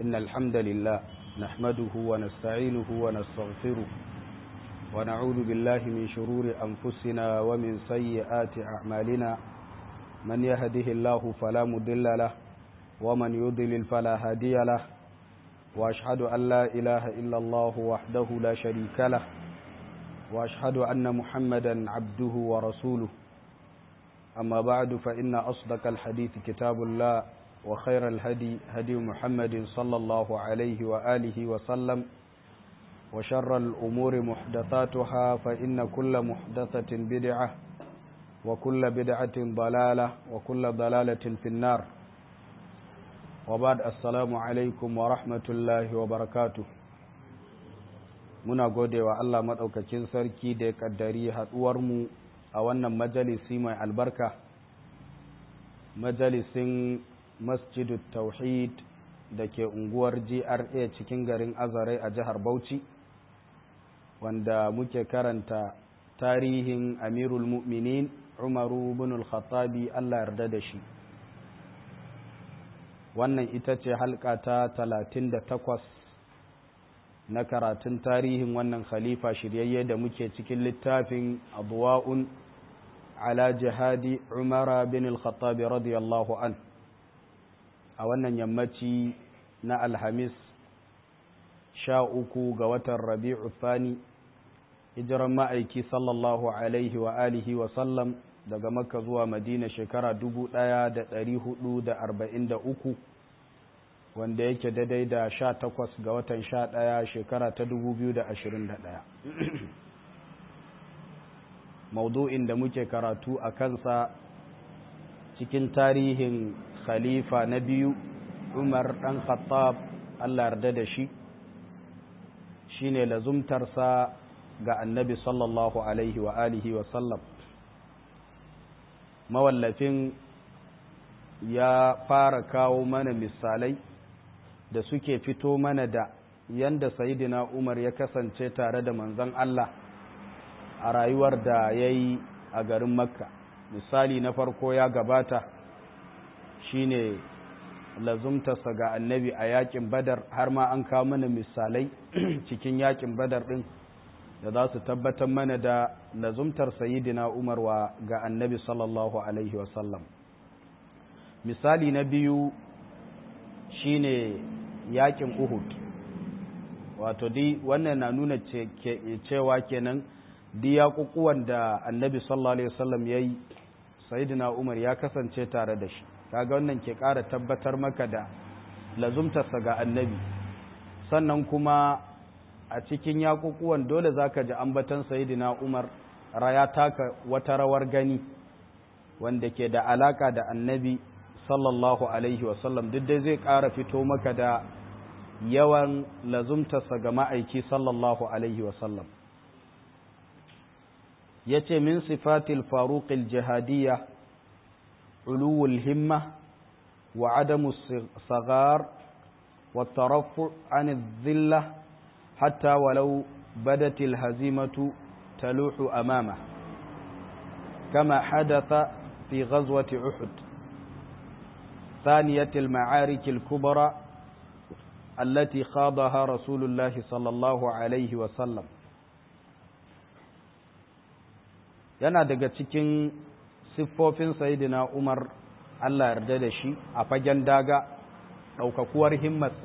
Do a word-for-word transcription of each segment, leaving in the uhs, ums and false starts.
إن الحمد لله نحمده ونستعينه ونستغفره ونعوذ بالله من شرور أنفسنا ومن سيئات أعمالنا من يهده الله فلا مضل له ومن يضلل فلا هادي له وأشهد أن لا إله إلا الله وحده لا شريك له وأشهد أن محمدا عبده ورسوله أما بعد فإن أصدق الحديث كتاب الله وخير الهدي هدي محمد صلى الله عليه وآله وسلم وشر الأمور محدثاتها فإن كل محدثة بدعة وكل بدعة ضلالة وكل ضلالة في النار وبعد السلام عليكم ورحمة الله وبركاته muna gode wa Allah maɗaukakin sarki da ya ƙaddari haɗuwarmu a wannan majalisi mai albarka majalisin masjidu tauhid da ke unguwar G R A cikin garin Azare a jihar Bauchi wanda muke karanta tarihin Amirul Mu'minin Umaru bin al-Khattabi Allah yarda da shi wannan ita ce halka ta talatin da takwas na karatun tarihin wannan khalifa shiryayye da muke cikin littafin Adwa'un ala jihadi Umar bin al-Khattab radiyallahu an a wannan yammaci na Alhamis sha uku ga watan Rabi'u Thani hijiran ma'aiki sallallahu alaihi wa alihi wa sallam daga Makka zuwa Madina shekara dubu ɗaya da ɗari hudu da arba'in da uku wanda yake daidai da sha takwas ga watan sha ɗaya shekara ta dubu biyu da ashirin da ɗaya maudu'in da muke karatu a kansa cikin tarihin khalifa na biyu Umar ɗan Khattab Allah yarda da shi shine lazumtarsa ga annabi sallallahu alaihi wa alihi wa sallam mawallafin ya fara kawo mana misalai da suke fito mana da yanda sayidina Umar ya kasance tare da manzon Allah a rayuwar da ya yi a garin Makka misali na farko ya gabata shine lazumtarsa ga annabi a yakin Badar har ma an kawo mana misalai cikin yakin Badar din da za su tabbatar mana da lazumtar sayidina Umar wa ga annabi sallallahu alaihi wasallam misali na biyu shine yakin Uhud wato di wannan na nuna cewa kenan di yakukuwan da annabi sallallahu alaihi wasallam yayi sayyidina Umar ya kasance tare da shi kaga wannan ke ƙara tabbatar maka da lazumtarsa ga annabi sannan kuma a cikin yakukuwan dole zaka ji ambatan sayyidina Umar raya taka wata rawar gani wanda ke da alaka da annabi sallallahu alaihi wasallam duk dai zai ƙara fito maka da yawan lazumtarsa ga ma'aiki sallallahu alaihi wasallam ya ce min sifatil faruqil jihadiyya uluwul himma wa adamu sagar wa tarafu an zilla hatta walau badatil hazimatu taluhu amama kama hadatha fi ghazwati uhud ثانية المعارك الكبرى التي خاضها رسول الله صلى الله عليه وسلم yana daga cikin siffofin sayidina Umar Allah yarda da shi a fagen daga ɗaukakuwar himmarsa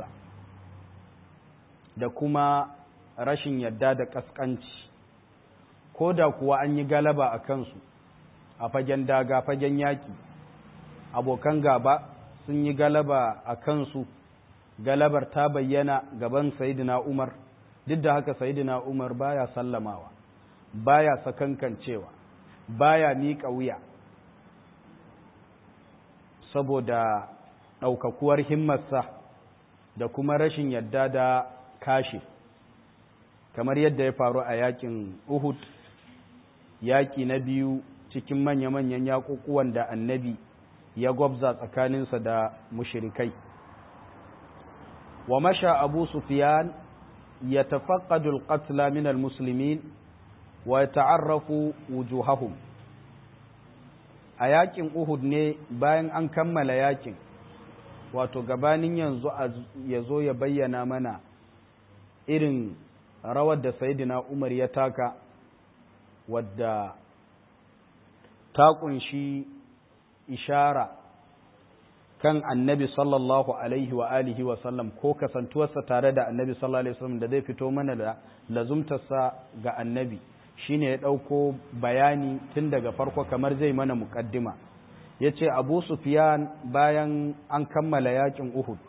da kuma rashin yadda da ƙasƙanci ko da kuwa an yi galaba a kansu a fagen daga fagen yaƙi abokan gaba sun yi galaba a kansu galabar ta bayyana gaban sayidina Umar duk da haka sayidina Umar baya sallamawa baya sakankancewa baya miƙa wuya saboda ɗaukakuwar himmarsa da kuma rashin yadda da kashe kamar yadda ya faru a yakin Uhud yaƙi na biyu cikin manya-manyan yaƙuƙuwan da annabi ya gwabza tsakaninsa da mushrikai wa masha abu sufyan yatafaqqadu al-qatla min al-muslimin wa yata'arrafu wujuhahum a yakin Uhud ne bayan an kammala yakin wato gabanin yanzu ya zo ya bayyana mana irin rawar da Sayyidina Umar ya taka wadda ta kunshi ishara kan annabi sallallahu alaihi wa alihi wa sallam ko kasantuwarsa tare da annabi sallallahu alaihi wasallam da zai fito mana da lazumtarsa ga annabi shine ya ɗauko bayani tun daga farko kamar zai mana muƙaddima ya ce abu sufyan bayan an kammala yakin uhud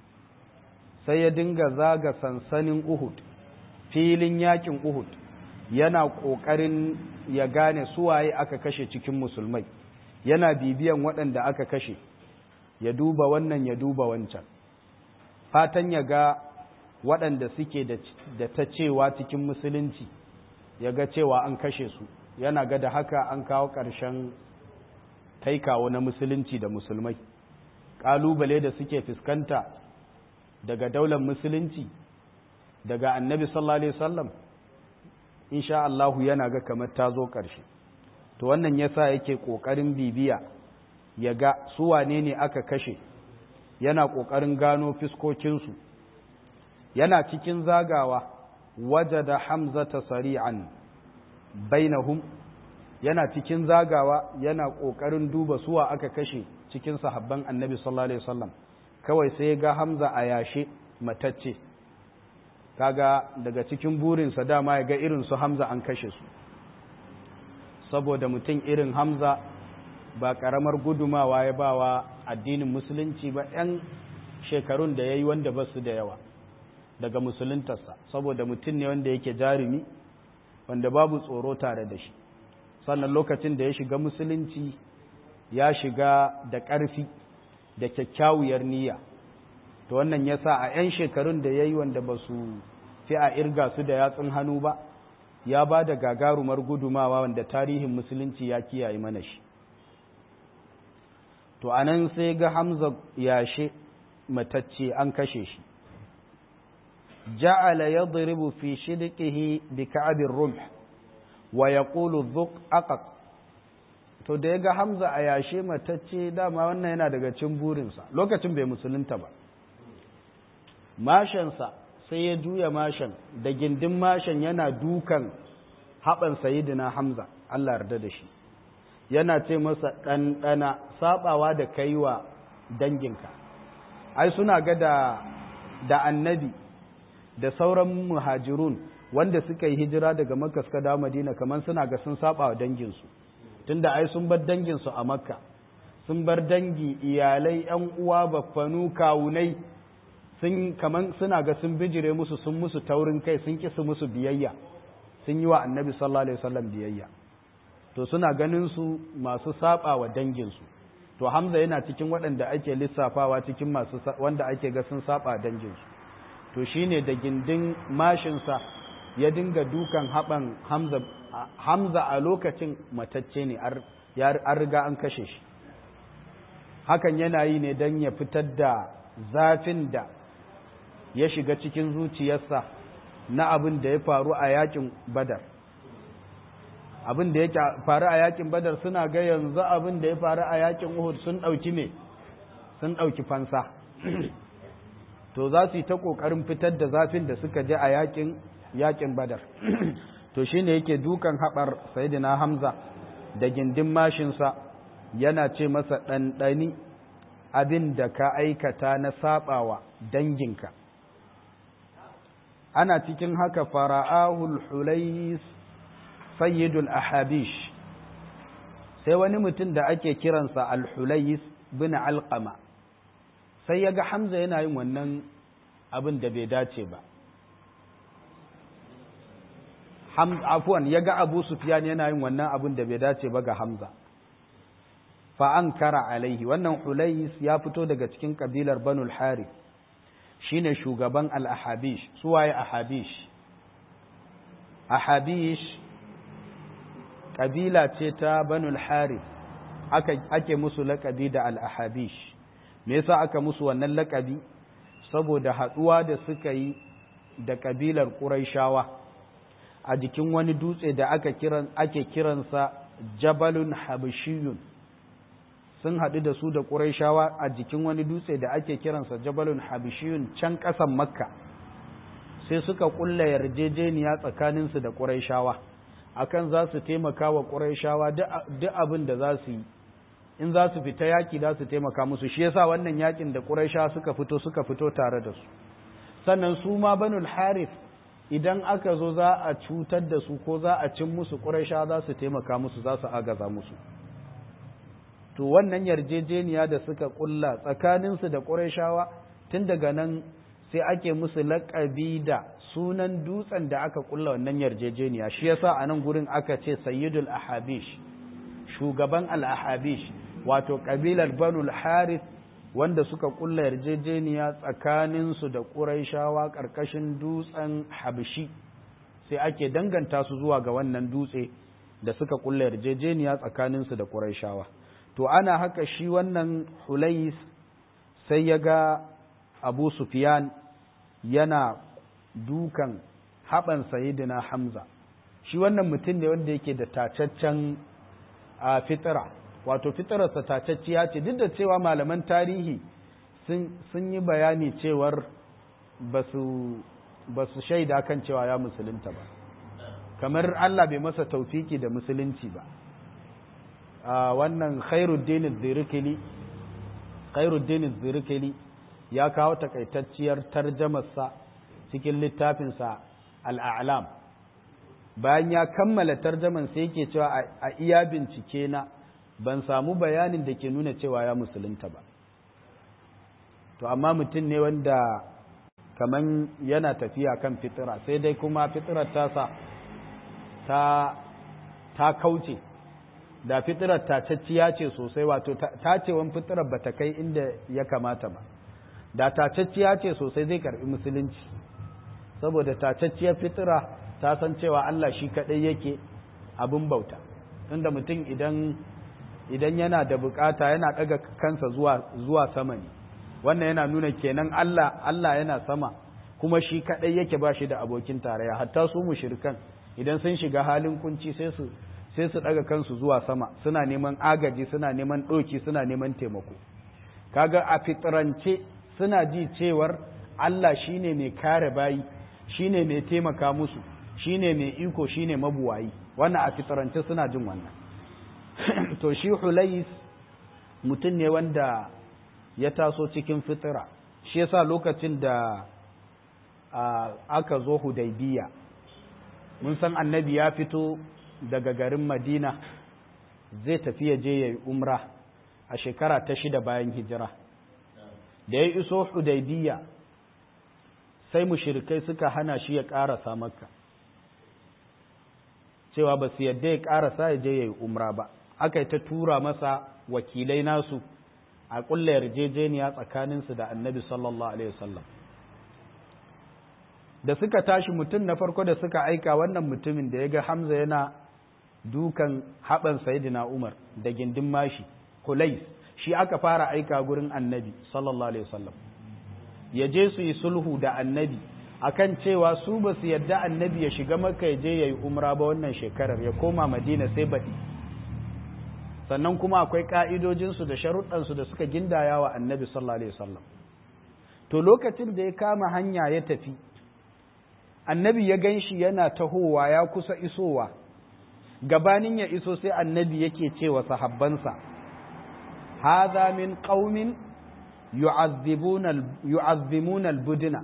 sai ya dinga zaga sansanin uhud filin yakin uhud yana ƙoƙarin ya gane suwaye aka kashe cikin musulmai yana bibiyan waɗanda aka kashe ya duba wannan ya duba wancan fatan ya ga waɗanda suke da ta cewa cikin musulunci ya ga cewa an kashe su yana ga da haka an kawo ƙarshen kaikawo na musulunci da musulmai ƙalubale da suke fuskanta daga daular musulunci daga annabi sallallahu alaihi wasallam insha Allah yana ga kamar ta zo ƙarshe to wannan yasa yake ƙoƙarin bibiya ya ga su wane ne aka kashe yana ƙoƙarin gano fiskokinsu yana cikin zagawa wajada hamzata sari'an bainahum yana cikin zagawa yana ƙoƙarin duba suwa aka kashe cikin sahabban annabi sallallahu alaihi wasallam kawai sai ga hamza a yashe matacce kaga daga cikin burinsa dama ya ga irin su hamza an kashe su saboda mutum irin hamza ba ƙaramar gudumawa ya bawa addinin musulunci ba 'yan shekarun da ya yi wanda ba su da yawa daga musuluntarsa saboda mutum ne wanda yake jarumi wanda babu tsoro tare da shi sannan lokacin da ya shiga musulunci ya shiga da ƙarfi da kyakkyawar niyya to wannan ya sa a 'yan shekarun da ya yi wanda ba su fi a irga su da yatsun hannu ba ya ba da gagarumar gudumawa wanda tarihin musulunci ya kiyaye mana shi to anan sai ga hamza yashe matacce an kashe shi ja'ala yadribu fi shidqihi bi ka'bir rumh wa yaqulu dhuq aqaq to da yaga hamza a yashe matacce dama wannan yana daga cin burinsa lokacin bai musulunta ba mashansa sai ya juya mashan da gindin mashan yana dukan haɓan sayidina hamza Allah yarda da shi yana ce masa ɗanɗana saɓawa da kai wa danginka ai suna ga da da annabi da sauran muhajirun wanda suka yi hijira daga makka suka dawo madina kamar suna ga sun saba wa danginsu tunda ai sun bar danginsu a makka sun bar dangi iyalai yan uwa baffanu kawunai sun kaman suna ga sun bijire musu sun musu taurin kai sun kisa musu biyayya sun yi wa annabi sallallahu alaihi wasallam biyayya to suna ganin su masu saba wa danginsu to hamza yana cikin waɗanda ake lissafawa cikin masu wanda ake ga sun saba danginsu to shine da gindin mashinsa ya dinga dukan haɓan hamza hamza a lokacin matacce ne an riga an kashe shi hakan yana yi ne don ya fitar da zafin da ya shiga cikin zuciyarsa na abin da ya faru a yakin badar abin da ya faru a yakin badar suna ga yanzu abin da ya faru a yakin uhud sun ɗauki me sun ɗauki fansa to za su yi ta ƙoƙarin fitar da zafin da suka je a yakin yakin badar to shine yake dukan haɓar sayidina hamza da gindin mashinsa yana ce masa ɗanɗani abin da ka aikata na saɓawa danginka ana cikin haka fara'ahul hulais sayyidul ahabish sai wani mutum da ake kiransa al-hulais bin alqama sai ya ga hamza yana yin wannan abin da bai dace ba afuwan ya ga abu sufyan yana yin wannan abin da bai dace ba ga hamza fa an kara alaihi wannan hulais ya fito daga cikin kabilar banul harith shine shugaban al-ahabish suwaye ahabish ahabish kabila ce ta banul harith aka ake musu laƙabi da al-ahabish me yasa aka musu wannan laƙabi saboda haɗuwa da suka yi da kabilar quraishawa a jikin wani dutse da aka kiran ake kiransa jabalun habashiyun sun haɗu da su da ƙurayshawa a jikin wani dutse da ake kiransa jabalun habishiyun can ƙasan makka sai suka ƙulla yarjejeniya tsakaninsu da ƙurayshawa akan za su taimaka wa ƙurayshawa duk abin da za su yi in za su fita yaƙi za su taimaka musu shi yasa wannan yaƙin da ƙurayshawa suka fito suka fito tare da su sannan su ma banul harith idan aka zo za a cutar da su ko za a cin musu ƙurayshawa za su taimaka musu za su agaza musu to wannan yarjejeniya da suka ƙulla tsakaninsu da ƙurayshawa tun daga nan sai ake musu laƙabi da sunan dutsen da aka ƙulla wannan yarjejeniya shi yasa a nan gurin aka ce sayyidul ahabish shugaban al-ahabish wato ƙabilar banul harith wanda suka ƙulla yarjejeniya tsakaninsu da ƙurayshawa ƙarƙashin dutsen habishi sai ake danganta su zuwa ga wannan dutse da suka ƙulla yarjejeniya tsakaninsu da ƙurayshawa to ana haka shi wannan hulais sai ya ga abu sufyan yana dukan haɓan sayidina hamza shi wannan mutum ne wanda yake da tacaccen a fitira wato fitirarsa tacacciya ce duk da cewa malaman tarihi sun yi bayani cewar ba su shaida kan cewa ya musulunta ba kamar Allah bai masa taufiki da musulunci ba wannan khairuddin zirikili khairuddin zirikili ya kawo takaitacciyar tarjamarsa cikin littafinsa al'alam bayan ya kammala tarjaman sai yake cewa a iya bincike na ban samu bayanin da ke nuna cewa ya musulunta ba to amma mutum ne wanda kaman yana tafiya kan fitira sai dai kuma fitirar tasa ta ta kauce da fitirar tacacciya ce sosai wato tacewan fitirar ba ta kai inda ya kamata ba da tacacciya ce sosai zai karbi musulunci saboda tacacciyar fitira ta san cewa Allah shi kadai yake abin bauta tunda mutum idan idan yana da bukata yana daga kansa zuwa zuwa sama ne wannan yana nuna kenan Allah Allah yana sama kuma shi kadai yake ba shi da abokin tarayya hatta su mushrikan idan sun shiga halin kunci sai su sai su daga kansu zuwa sama suna neman agaji suna neman doki suna neman taimako kaga a fitrance suna ji cewar Allah shine mai kare bayi shine mai taimaka musu shine mai iko shine mabuwayi wannan a fitrance suna jin wannan to shi Hulais mutum ne wanda ya taso cikin fitira shi yasa lokacin da aka zo Hudaybiya mun san annabi ya fito daga garin Madina zai tafi ya je yayi umra a shekara ta shida bayan hijira da ya iso Hudaybiya sai mushrikai suka hana shi ya karasa Makka cewa ba su yadda ya karasa ya je yayi umra ba aka yi ta tura masa wakilai nasu a ƙulla yarjejeniya tsakaninsu da annabi sallallahu alaihi wasallam da suka tashi mutum na farko da suka aika wannan mutumin da ya ga Hamza yana dukan haɓan sayidina Umar da gindin mashi Hulais shi aka fara aika gurin annabi sallallahu alaihi wasallam ya je su yi sulhu da annabi akan cewa su ba su yadda annabi ya shiga Makka ya je yayi umra ba wannan shekarar ya koma Madina sai baɗi sannan kuma akwai ƙa'idojinsu da sharuɗansu da suka gindaya wa annabi sallallahu alaihi wasallam to lokacin da ya kama hanya ya tafi annabi ya gan shi yana tahowa ya kusa isowa gabanin ya iso sai annabi yake cewa sahabbansa hadha min qaumin yu'azzibuna yu'azzimuna al-budna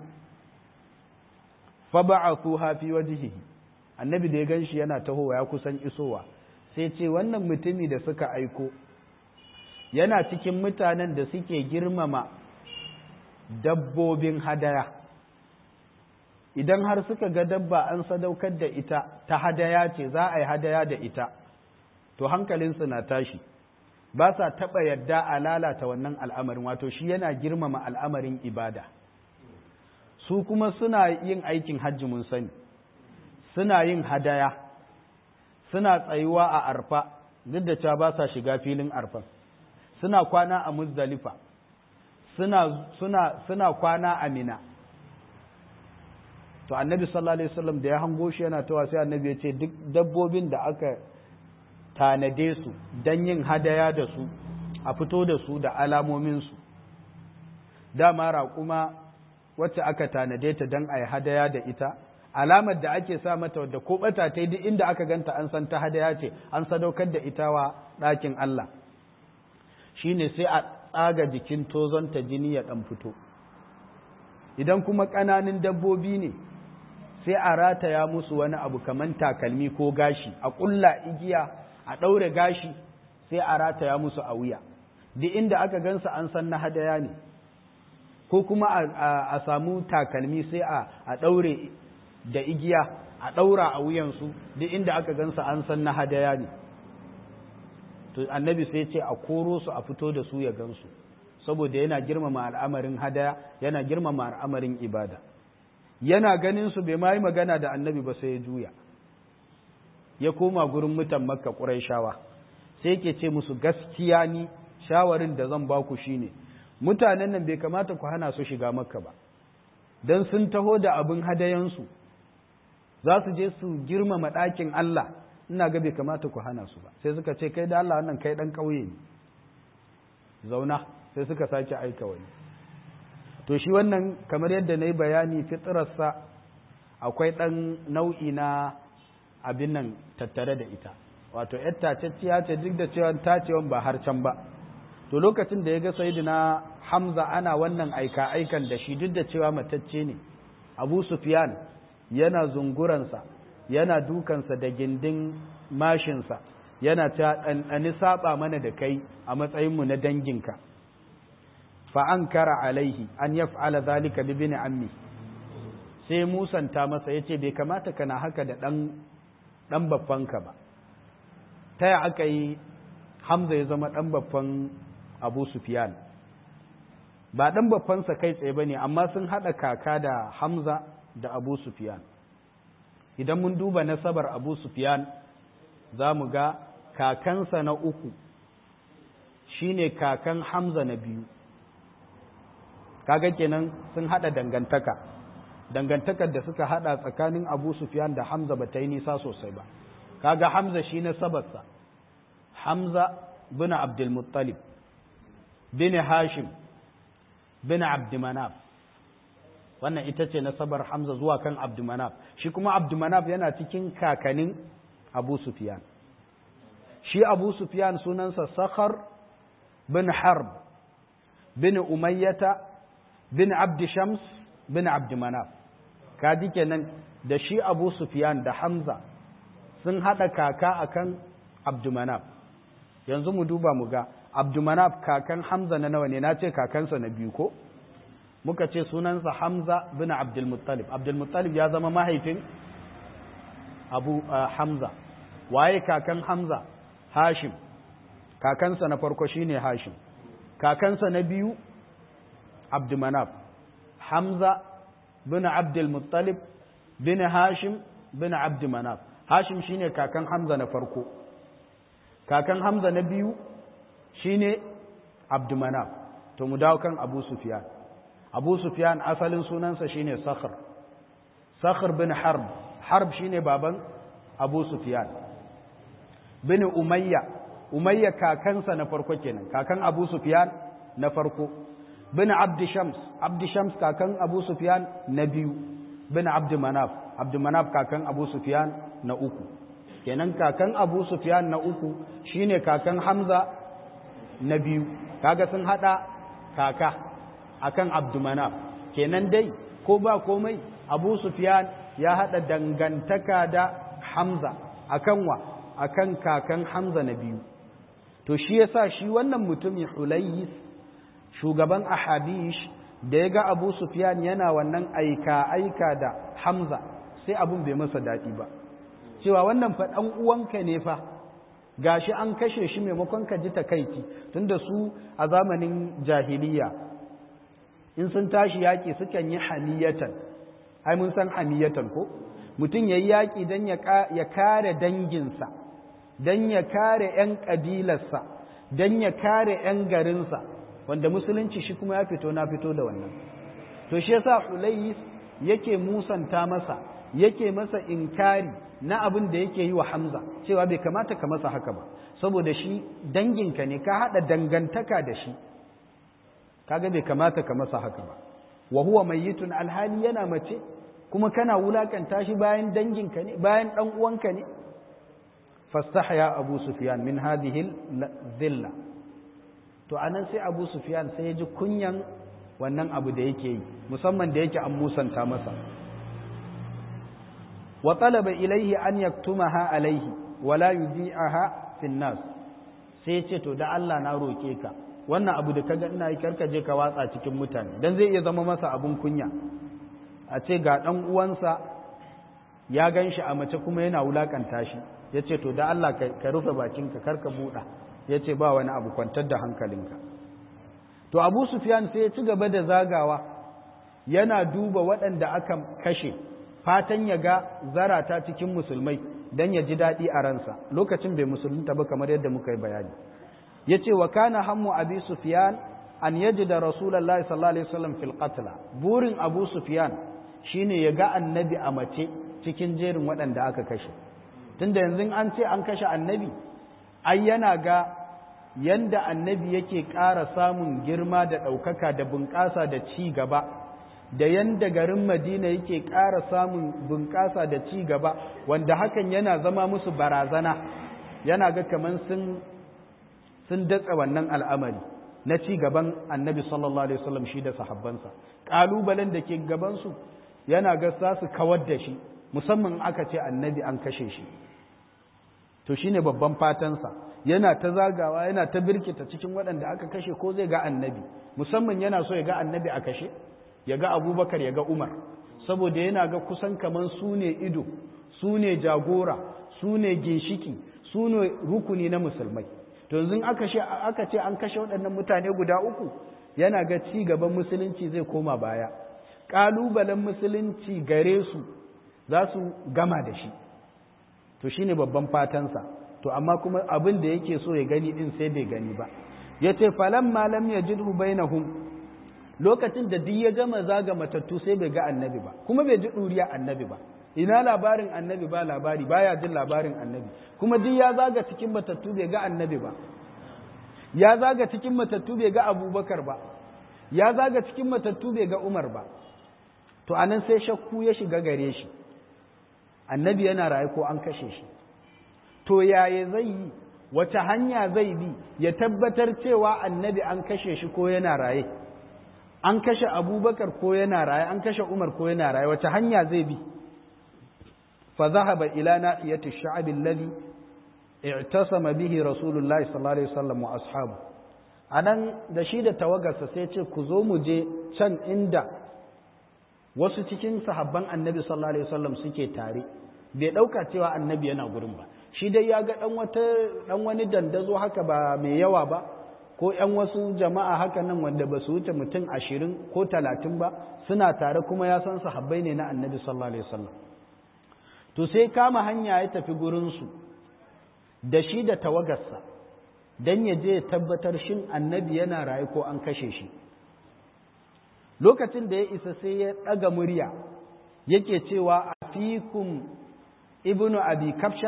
fab'athuha fi wajhihi annabi da ya gan shi yana tahowa ya kusan isowa sai ce wannan mutumi da suka aiko yana cikin mutanen da suke girmama dabbobin hadaya idan har suka ga dabba an sadaukar da ita ta hadaya ce za a yi hadaya da ita to hankalinsu na tashi ba sa taɓa yadda a lalata wannan al'amarin wato shi yana girmama al'amarin ibada su kuma suna yin aikin hajji mun sani suna yin hadaya suna tsayuwa a arfa duk da cewa ba sa shiga filin arfa suna kwana a muzdalifa suna suna suna kwana a mina to annabi sallallahu alaihi wasallam da ya hango shi yana tawa sai annabi ya ce duk dabbobin da aka tanade su dan yin hadaya da su a fito da su da alamominsu. Dama raƙuma wacce aka tanade ta don a yi hadaya da ita, alamar da ake sa mata wadda ko ɓata ta yi duk inda aka ganta an san ta hadaya ce, an sadaukar da ita wa ɗakin Allah. Shi ne sai a tsaga jikin tozonta jini ya ɗan fito. Idan kuma ƙananan dabbobi ne, sai a rataya musu wani abu kamar takalmi ko gashi, a ƙulla igiya, a ɗaure gashi, sai a rataya musu a wuya. Duk inda aka gansa an san na hadaya ne. Ko kuma a samu takalmi sai a ɗaure da igiya, a ɗaura a wuyansu, duk inda aka gansa an san na hadaya ne. To annabi sai ce a koro su a fito da su ya gansu, saboda yana girmama al'amarin hadaya, yana girmama al'amarin ibada. Yana ganin su bai ma yi magana da annabi ba sai ya juya, ya koma gurin mutan Makka Qurayshawa, sai yake ce musu gaskiya ni shawarin da zan ba ku shine mutanen nan bai kamata ku hana su shiga Makka ba, dan sun taho da abin hadayansu, za su je su girmama ɗakin Allah, ina ga bai kamata ku hana su ba. Sai suka ce kai da Allah wannan kai ɗan ƙauye ne, zauna. Sai suka sake aika wani. To shi wannan kamar yadda na yi bayani fitirarsa akwai ɗan nau'i na abin nan tattare da ita, wato ‘yar tacecciya ce duk da cewa tacewan ba har can ba. To lokacin da ya ga Sayyidina Hamza ana wannan aika aikan da shi duk da cewa matacce ne, Abu Sufyan yana zunguransa, yana dukansa da gindin mashinsa, yana ta ɗanɗani saba mana da kai a matsayinmu na danginka. Fa'ankara alaihi an yaf'ala zalika bi bin ammi, sai musanta masa ya ce bai kamata kana haka da ɗan babbanka ba. Ta yi aka yi Hamza ya zama ɗan babban Abu Sufyan? Ba ɗan babbansa kai tsaye ba ne, amma sun haɗa kaka da Hamza da Abu Sufyan. Idan mun duba nasabar Abu Sufyan za mu ga kakansa na uku shine kakan Hamza na biyu. Kaga kenan sun hada dangantaka, dangantakar da suka hada tsakanin Abu Sufyan da Hamza ba ta yi nisa sosai ba. Kaga Hamza shi nasabarsa, Hamza bin Abdul Muttalib bin Hashim bin Abdumanaf. Wannan ita ce nasabar Hamza zuwa kan Abdumanaf. Shi kuma Abdumanaf yana cikin kakanin Abu Sufyan. Shi Abu Sufyan sunansa Sakhar bin Harb bin Umayyata bin Abdi Shams bin Abdumanaf. Kaji kenan da shi Abu Sufyan da Hamza sun haɗa kaka akan Abdumanaf. Yanzu mu duba mu ga Abdumanaf kakan Hamza na nawa ne? Na ce kakansa na biyu ko? Muka ce sunansa Hamza bin Abdul Muttalib. Abdul Muttalib ya zama mahaifin Abu uh, Hamza. Waye kakan Hamza? Hashim. Kakansa na farko shine Hashim. Kakansa na biyu Abdumanaf. Hamza bin Abdul Muttalib bin Hashim bin Abdumanaf. Hashim shine kakan Hamza na farko. Kakan Hamza na biyu shine Abdumanaf. To mu dawo kan Abu Sufyan. Abu Sufyan asalin sunansa shine Sakhr. Sakhr bin Harb. Harb shine baban Abu Sufyan. Bin Umayya. Umayya kakansa na farko kenan. Kakan Abu Sufyan na farko. Bin Abdi Shams. Abdi Shams kakan Abu Sufyan na biyu. Bin Abdi Manaf. Abdi Manaf kakan Abu Sufyan na uku. Kenan kakan Abu Sufyan na uku shine kakan Hamza na biyu. Kaga sun hada kaka akan Abdumanaf. Kenan dai ko ba komai Abu Sufyan ya hada dangantaka da Hamza akan wa akan kakan Hamza na biyu. To shi yasa shi wannan mutumin Hulayis shugaban Ahabish da ya ga Abu Sufyan yana wannan aika aika da Hamza sai abun bai masa daɗi ba, cewa wannan fa ɗan uwanka ne fa, gashi an kashe shi maimakon ka ji takaici. Tunda su a zamanin jahiliya in sun tashi yaƙi sukan yi hamiyatan. Ai mun san hamiyatan ko? Mutum ya yi yaƙi don ya kare danginsa, don ya kare ‘yan ƙabilarsa, don ya kare ‘yan garinsa, wanda musulunci shi kuma ya fito na fito da wannan. To shi yasa Hulayis yake musanta masa, yake masa inkari na abin da yake yi wa Hamza, cewa bai kamata ka masa haka ba. saboda shi danginka ne, ka haɗa dangantaka da shi, kaga bai kamata ka masa haka ba. Wa huwa mayyitun alhali yana mace, kuma kana wulakanta shi bayan danginka ne, bayan ɗan uwanka ne. Fastahya Abu Sufyan min hadhihi dhilla, to anan sai Abu Sufyan sai ya ji kunyan wannan abu da yake yi, musamman da yake an musanta masa. Wa talaba ilaihi an yaktumaha alaihi wala yudhi'aha fi nas, sai ce to da Allah na roke ka wannan abu da kaga ina yi karka je ka watsa cikin mutane, dan zai iya zama masa abun kunya a ce ga dan uwansa ya ganshi a mace kuma yana wulakanta shi, yace to da Allah ka rufe bakinka karka buɗa, yace ba wani abu, kwantar da hankalinka. To Abu Sufyan sai ya ci gaba da zagawa yana duba waɗanda aka kashe, fatan ya ga zarata cikin musulmai dan ya ji daɗi a ransa, lokacin bai musulunta ba kamar yadda muka yi bayani. Yace wa kana hammu Abi Sufyan an yajida Rasulullahi sallallahu alaihi wasallam fil qatl, burin Abu Sufyan shine ya ga annabi a mace cikin jerin waɗanda aka kashe. Tunda yanzu an ce an kashe annabi, ai yana ga yanda annabi yake ƙara samun girma da ɗaukaka da bunƙasa da ci gaba, da yanda garin Madina yake ƙara samun bunƙasa da ci gaba, wanda hakan yana zama musu barazana, yana ga kaman sun sun datsa wannan al'amari na ci gaban annabi sallallahu alaihi wasallam shi da sahabbansa. Ƙalubalen da ke gabansu yana ga za su kawar da shi, musamman aka ce annabi an kashe shi. To shine babban fatansa, yana ta zagawa yana ta birkita cikin waɗanda aka kashe ko zai ga annabi, musamman yana so ya ga annabi a kashe, ya ga Abubakar, ya ga Umar, saboda yana ga kusan kaman su ne ido, su ne jagora, su ne ginshiki, su ne rukuni na musulmai. To yanzu aka ce an kashe waɗannan mutane guda uku, yana ga ci gaban musulunci zai koma baya, ƙalubalen musulunci gare su za su gama da shi. To shine babban fatansa, to amma kuma abin da yake so ya gani din sai bai gani ba. Yace falamma lam yajidhu bainahum, lokacin da duk ya gama zaga matattu sai bai ga annabi ba, kuma bai ji ɗuriya annabi ba. Ina labarin annabi ba labari, baya jin labarin annabi, kuma duk ya zaga cikin matattu bai ga annabi ba, ya zaga cikin matattu bai ga Abubakar ba, ya zaga cikin matattu bai ga Umar ba. To anan sai shakku ya shiga gare shi, annabi yana raye ko an kashe shi. To yaya zai yi, wace hanya zai bi ya tabbatar cewa annabi an kashe shi ko yana raye, an kashe Abubakar ko yana raye, an kashe Umar ko yana raye, wace hanya zai bi? Fa zahaba ila nahiyati ash-sha'b alladhi i'tasama bihi Rasulullah sallallahu alaihi wasallam wa ashabu. Anan da shi da tawagarsa sai ce ku zo mu je can inda wasu cikin sahabban annabi sallallahu alaihi wasallam suke tare, bai dauka cewa annabi yana gurin ba, shi dai ya ga dan wata dan wani dandazo haka ba mai yawa ba, ko ƴan wasu jama'a haka nan wanda ba su wuce mutum ashirin ko talatin ba suna tare, kuma ya san sahabbai ne na annabi sallallahu alaihi wasallam. To sai kama hanya ya tafi gurin su da shi da tawagarsa dan ya je ya tabbatar shin annabi yana raye ko an kashe shi. Lokacin da ya isa sai ya ɗaga murya yake cewa afikum ibnu abi kafsha,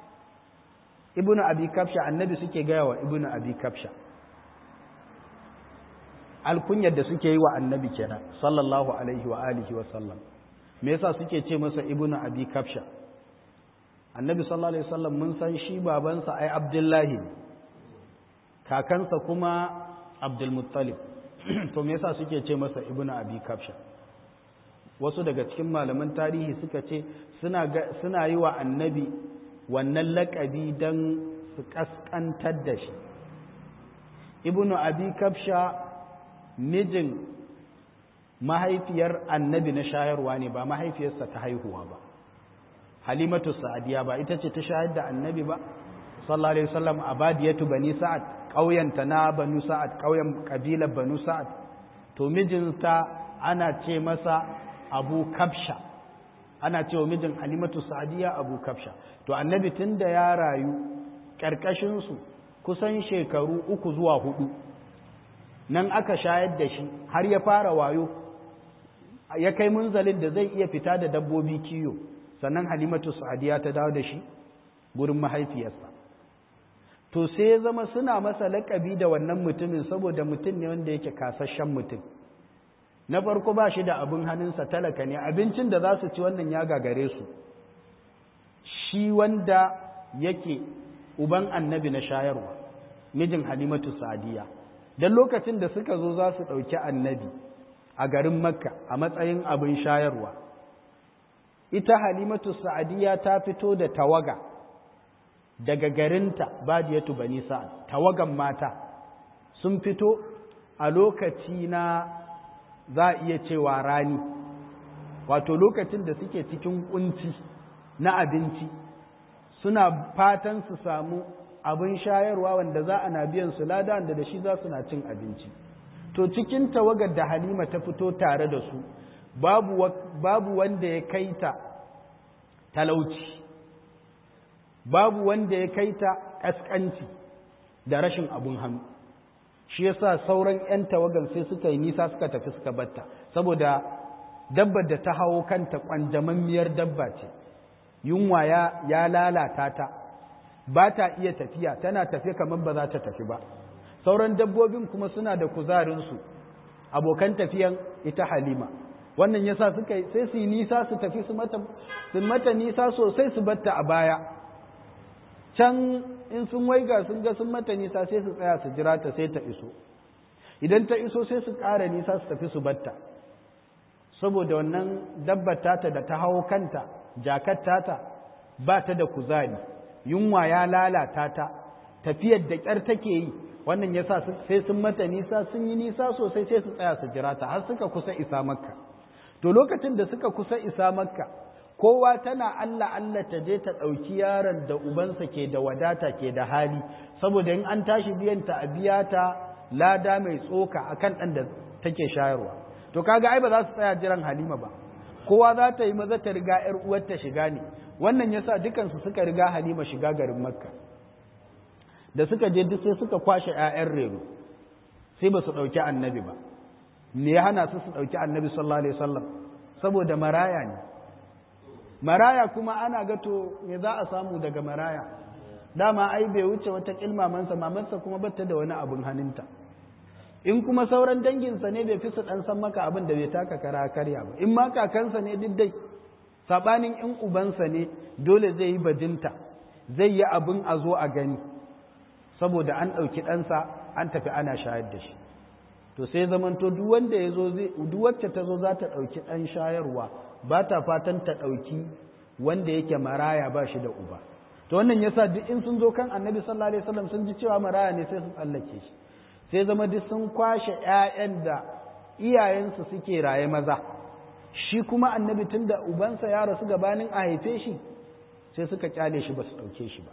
ibnu abi kafsha, annabi suke gaya wa ibnu abi kafsha, alkunyar da suke yi wa annabi kenan sallallahu alaihi wa alihi wa sallam. Me yasa suke ce masa ibnu abi kafsha? Annabi sallallahu alaihi wasallam mun san shi babansa ai Abdullahi, kakansa kuma Abdul Muttalib. To me yasa suke ce masa ibnu abi kafsha? Wasu daga cikin malaman tarihi suka ce suna suna yi wa annabi wannan laƙabi dan su kaskantar da shi. Ibnu abi kafsha mijin mahaifiyar annabi na shayarwa ne, ba mahaifiyarsa ta haihuwa ba. Halimatu Sa'adiya ba ita ce ta shayar da annabi ba sallallahu alaihi wasallam a badiyatu bani sa'ad, ƙauyenta na banu sa'ad, ƙauyen ƙabilar banu sa'ad. To mijinta ana ce masa abu kafsha, ana ce wa mijin Halimatu Sa'adiya abu kafsha. To annabi tun da ya rayu ƙarƙashinsu kusan shekaru uku zuwa hudu, nan aka shayar da shi har ya fara wayo, ya kai munzalin da zai iya fita da dabbobi kiyo, sannan Halimatu Sa'adiya ta dawo da shi gurin mahaifiyarsa. to sai ya zama suna masa laƙabi da wannan mutumin saboda mutum ne wanda yake kasashen mutum. Na farko ba shi da abin hannunsa, talaka ne, abincin da za su ci wannan ya gagare su. Shi wanda yake uban annabi na shayarwa, mijin Halimatu Sa'adiyya, don lokacin da suka zo za su ɗauki annabi a garin Makka a matsayin abin shayarwa, ita Halimatu Sa'adiyya ta fito da tawaga daga garinta Badiyatu Bani Sa'ad, tawagan mata sun fito a lokaci na za a iya cewa rani, wato lokacin da suke cikin kunci na abinci, suna fatan su samu abin shayarwa wanda za a na biyan su lada wanda da shi za su na cin abinci. To cikin tawagar da Halima ta fito tare da su babu, babu wanda ya kai ta talauci, babu wanda ya kai ta ƙasƙanci da rashin abin hannu. Shi yasa sauran 'yan tawagan sai suka yi nisa suka tafi suka batta, saboda dabbar da ta hawo kanta ƙwanjamammiyar dabba ce, yunwa ya, ya lalata ta, ba ta iya tafiya, tana tafi kamar ba za ta tafi ba. Sauran dabbobin kuma suna da kuzarinsu, abokan tafiyan ita Halima. Wannan yasa suka sai su yi nisa su tafi su mata, su mata nisa sosai su batta a baya. Can in sun waiga sun ga sun mata nisa sai su tsaya su jira ta sai ta iso. Idan ta iso sai su ƙara nisa su tafi su batta. Saboda wannan dabbar tata da ta hawo kanta, jakar tata ba ta da kuzari, yunwa ya lalata ta, tafiyar da ƙyar take yi, wannan ya sa sai sun mata nisa, sun yi nisa sosai sai su tsaya su jira ta har suka kusa isa Makka. To lokacin da suka kusa isa Makka, kowa tana Allah Allah ta je ta ɗauki yaron da ubansa ke da wadata ke da hali, saboda in an tashi biyan ta a biya ta lada mai tsoka akan ɗan da take shayarwa. To kaga ai ba za su tsaya jiran Halima ba, kowa za ta yi maza ta riga ‘yar uwarta shiga ne, wannan yasa dukansu suka riga Halima shiga garin Makka. Da suka je duk sai suka kwashe ‘ya'yan rero, sai ba su ɗauki annabi ba. Me ya hana su su ɗauki annabi sallallahu alaihi wasallam? Saboda maraya ne. Maraya kuma ana gato me za a samu daga maraya? Dama ai bai wuce wata kilmamansa, mamansa kuma batta da wani abin hannunta. In kuma sauran danginsa ne bai fi su ɗan san maka abin da bai taka kara karya ba. In ma kakansa ne duk dai, saɓanin in ubansa ne dole zai yi bajinta, zai yi abin a zo a gani, saboda an ɗauki ɗansa an tafi ana shayar da shi. To sai zamanto duk wanda ya zo zai, duk wacce ta zo za ta ɗauki ɗan shayarwa ba ta fatan ta ɗauki wanda yake maraya ba shi da uba. To wannan yasa duk in sun zo kan annabi sallallahu alaihi wasallam sun ji cewa maraya ne sai su tsallake shi. Sai zama duk sun kwashe ‘ya'yan da iyayensu suke raye maza, shi kuma annabi tun da ubansa ya rasu gabanin a haife shi, sai suka kyale shi ba su ɗauke shi ba.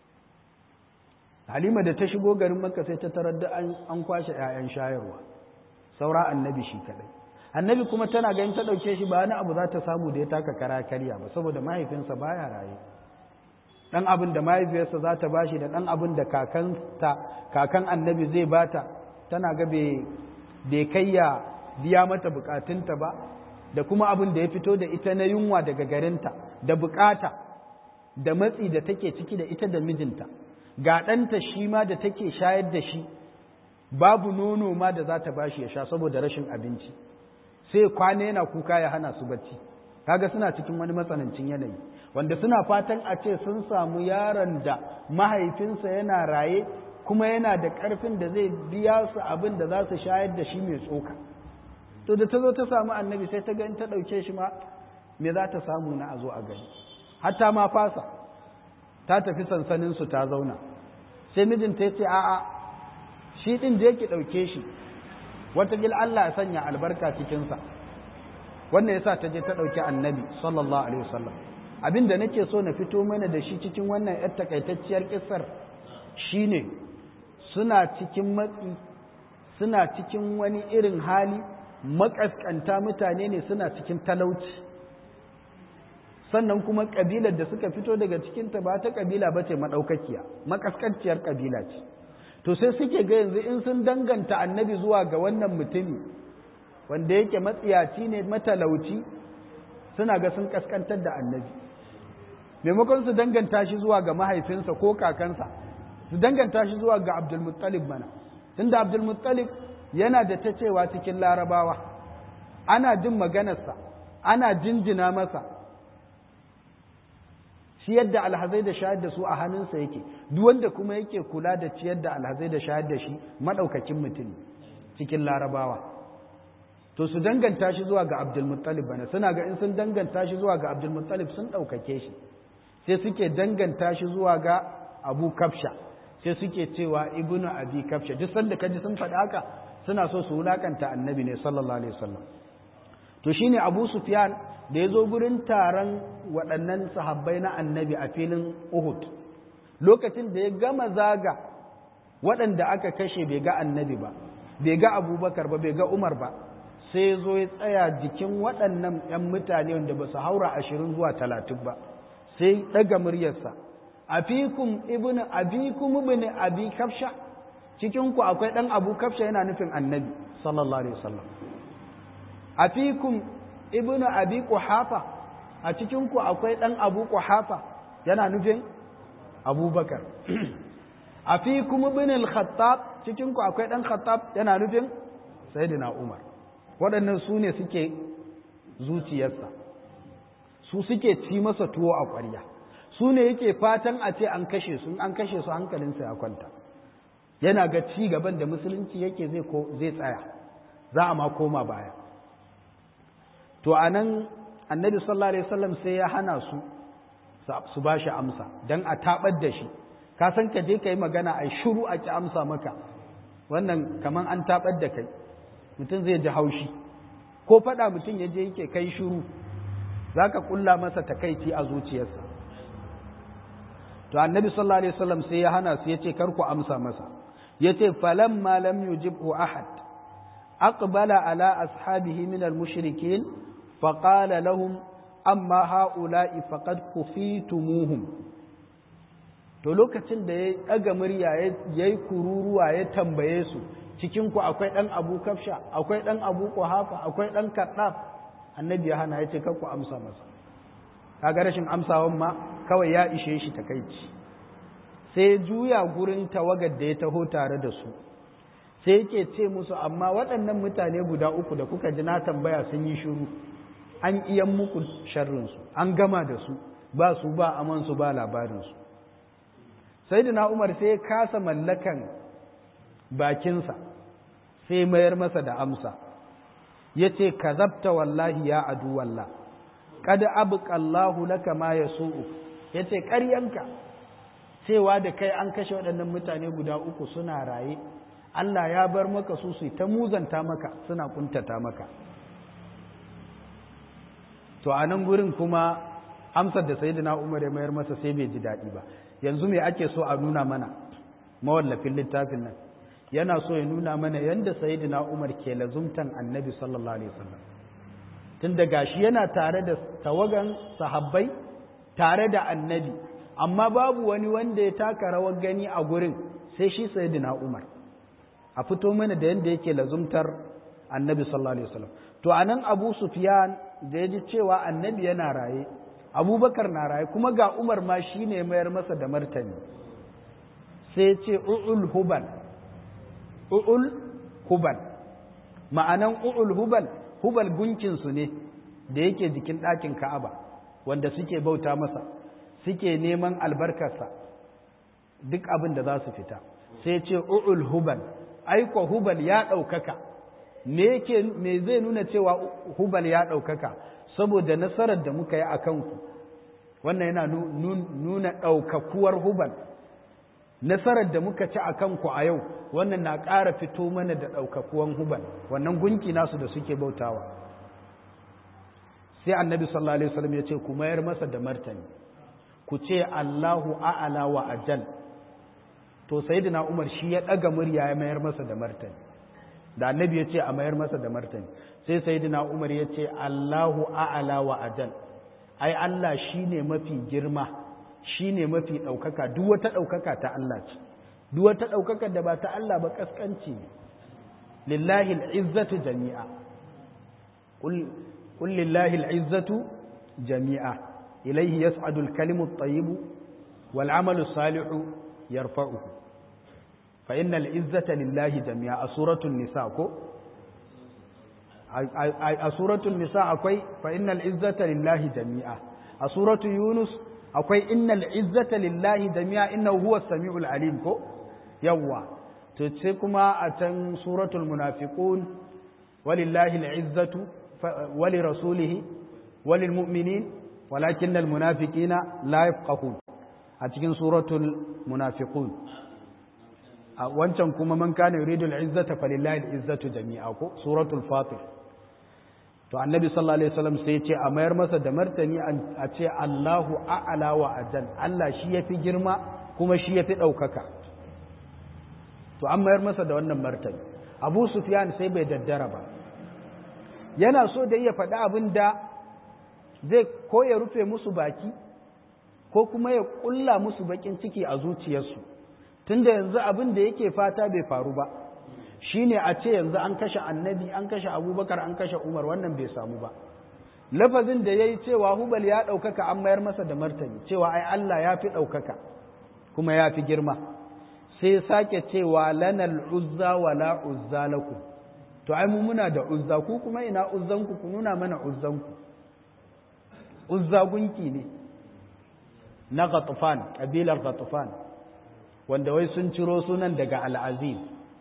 Halima da ta shigo garin Makka sai ta tarar da an kwashe ‘ya'yan shayarwa, saura annabi shi kaɗai. Annabi kuma tana ganin ta ɗauke shi ba wani abu za ta samu da ya taka kara karya ba, saboda mahaifinsa baya raye. ɗan abin da mahaifiyarsa za ta bashi da ɗan abin da kakan annabi zai bata, tana ga bai kai ya biya mata bukatunta ba, da kuma abin da ya fito da ita na yunwa daga garinta, da bukata da matsi da take ciki da ita da mijinta, ga ɗanta shi ma da take shayar da shi babu nono ma da za ta bashi ya sha saboda rashin abinci, sai kwana yana kuka ya hana su bacci. Kaga suna cikin wani matsanancin yanayi, wanda suna fatan a ce sun samu yaron da mahaifinsa yana raye kuma yana da ƙarfin da zai biya su abin da za su shayar da shi mai tsoka. To da ta zo ta samu annabi sai ta ga in ta ɗauke shi ma me za ta samu na a zo a gani, hatta ma fasa ta tafi sansaninsu ta zauna. Sai mijinta ya ce a'a, shi ɗin je ki ɗauke shi, wataƙila Allah ya sanya albarka cikinsa. Wannan yasa ta je ta ɗauki annabi sallallahu alaihi wasallam. Abin da nake so na fito mana da shi cikin wannan yar takaitacciyar kissar shine suna cikin matsi, suna cikin wani irin hali, makaskanta mutane ne, suna cikin talauci. Sannan kuma kabilar da suka fito daga cikinta ba ta kabila ba ce maɗaukakiya, makaskanciyar kabila ce. To sai suke ga yanzu in sun danganta annabi zuwa ga wannan mutumi wanda yake matsiyaci ne, matalauci, suna ga sun kaskantar da annabi. Maimakon su danganta shi zuwa ga mahaifinsa ko kakansa, su danganta shi zuwa ga Abdul Muttalib mana tunda Abdul Muttalib yana da ta cewa cikin larabawa ana jin maganarsa ana jinjina masa ciyar da alhazai da shayar da su a hannunsa yake duk wanda kuma yake kula da ciyar da alhazai da shayar da shi madaukakin mutum cikin larabawa to su danganta shi zuwa ga Abdul Muttalib bane suna ga in sun danganta shi zuwa ga Abdul Muttalib sun daukake shi sai suke danganta shi zuwa ga Abu Kafsha sai suke cewa ibnu Abi Kafsha duk sanda kaji sun faɗa haka suna so su wulakanta annabi ne sallallahu alaihi wasallam to shine Abu Sufyan da ya zo gurin taron waɗannan sahabbai na annabi a filin Uhud lokacin da ya gama zaga waɗanda aka kashe bai ga annabi ba bai ga abubakar ba bai ga umar ba sai zo ya tsaya jikin waɗannan 'yan mutane wanda ba su haura ashirin zuwa talatin ba sai ɗaga muryarsa afikum ibn abikum ibn abi kafsha cikin ku akwai ɗan abu kafsha yana nufin annabi sallallahu alaihi wasallam afikum ibnu abi quhafa a cikin ku akwai dan abu quhafa yana nufin abubakar afikum ibn al-khattab cikin ku akwai dan khattab yana nufin sayyidina umar waɗannan su ne suke zuciyarsa su suke ci masa tuwo a ƙwarya su ne yake fatan a ce an kashe su an kashe su hankalinsa ya kwanta yana ga ci gaban da musulunci yake zai ko zai tsaya za a ma koma baya to anan annabi sallallahu alaihi wasallam sai ya hana su su ba shi amsa dan a tabar da shi ka san ka je kai magana ai shiru a ki amsa maka wannan kaman an tabar da kai mutum zai ji haushi ko fada mutum ya je yake kai shiru zaka kulla masa takaici a zuciyarsa to annabi sallallahu alaihi wasallam sai ya hana su yace kar ku amsa masa yace falamma lam yujibhu ahad aqbala ala ashabihi min al-mushrikin فقال لهم أما هؤلاء فقد كفيتموهم to lokacin da ya ɗaga murya ya yi kururuwa ya tambaye su cikinku akwai ɗan abu kafsha akwai ɗan abu kuhafa akwai ɗan kaɗaf annabi ya hana ya ce ku amsa masa kaga rashin amsawan ma kawai ya ishe shi takaici sai juya gurin tawagar da ya taho tare da su sai yake ce musu amma waɗannan mutane guda uku da kuka ji na tambaya sun yi shiru an iyan muku sharrinsu an gama da su ba su ba amansu ba labarinsu sai da umar sai ya kasa mallakan bakinsa sai mayar masa da amsa ya ce ka zabta wallahi ya adu wallah kada abuƙallahu laka ma ya su'u ya ce ƙaryanka cewa da kai an kashe waɗannan mutane guda uku suna raye Allah ya bar maka su su ta muzanta maka suna kuntata maka to a nan gurin kuma amsar da sayyidina Umar ya mayar masa sai bai ji daɗi ba yanzu me ake so a nuna mana mawallafin littafin nan yana so ya nuna mana yanda sayyidina Umar ke lazumtan annabi sallallahu alaihi wasallam tun da gashi yana tare da tawagan sahabbai tare da annabi amma babu wani wanda ya taka rawar gani a gurin sai shi sayyidina Umar a fito mana da yanda yake lazumtar annabi sallallahu alaihi wasallam to anan Abu Sufyan da ya ji cewa annabi yana raye Abubakar na raye kuma ga Umar ma shine mayar masa da martani sai ya ce u'ul hubal u'ul hubal ma'anan u'ul hubal hubal gunkin su ne da yake jikin ɗakin Ka'aba wanda suke bauta masa suke neman albarkarsa duk abin da za su fita sai ce u'ul hubal aiko hubal ya ɗaukaka me yake me zai nuna cewa hubal ya ɗaukaka saboda nasarar da muka yi a kanku wannan yana nuna ɗaukakuwar hubal nasarar da muka ci a kanku a yau wannan na ƙara fito mana da ɗaukakuwan hubal wannan gunki nasu da suke bautawa sai annabi sallallahu alaihi wasallam ya ce ku mayar masa da martani ku ce Allahu a'ala wa ajal to sayyidina Umar shi ya ɗaga murya ya mayar masa da martani da annabi ya ce a mayar masa da martani sai sayyidina Umar ya ce Allahu a'ala wa ajal ai Allah shine mafi girma shine mafi daukaka duk wata daukaka ta Allah ce duk wata daukaka da ba ta Allah ba kaskanci ne lillahi al'izzatu jami'a qul qul lillahi al'izzatu jami'a ilayhi yas'adu al-kalimu at-tayyib wal 'amalu as-salihu yarfa'uhu fa innal izzata lillahi jami'a a suratul nisa ko a suratul nisa akwai fa innal izzata lillahi jami'a a suratul yunus akwai innal izzata lillahi jami'a innahu huwas samiul alim ko yawwa to ce kuma a can suratul munafiqun walillahi al'izzatu wali rasulihi walil mu'minin walakinnal munafiqina la yafqahun a cikin suratul munafiqun a wancan kuma man kana yuridu al'izzata falillahi al'izzatu jami'a ko suratul fatir to annabi sallallahu alaihi wasallam sai ya ce a mayar masa da martani a ce Allahu a'ala wa ajal Allah shi yafi girma kuma shi yafi daukaka to an mayar masa da wannan martani Abu Sufyan sai bai daddara ba yana so da ya faɗi abin da zai ko ya rufe musu baki ko kuma ya ƙulla musu bakin ciki a zuciyarsu tunda yanzu abin da yake fata bai faru ba shine a ce yanzu an kashe annabi an kashe abubakar an kashe umar wannan bai samu ba lafazin da ya yi cewa hubal ya ɗaukaka an mayar masa da martani cewa ai Allah ya fi ɗaukaka kuma ya fi girma sai sake cewa lanal uzza wala uzza lakum to ai mu muna da uzza ku kuma ina uzzanku ku nuna mana uzzanku uzza gunki ne na Ghatafan kabilar Ghatafan wanda wai sun ciro sunan daga al-Aziz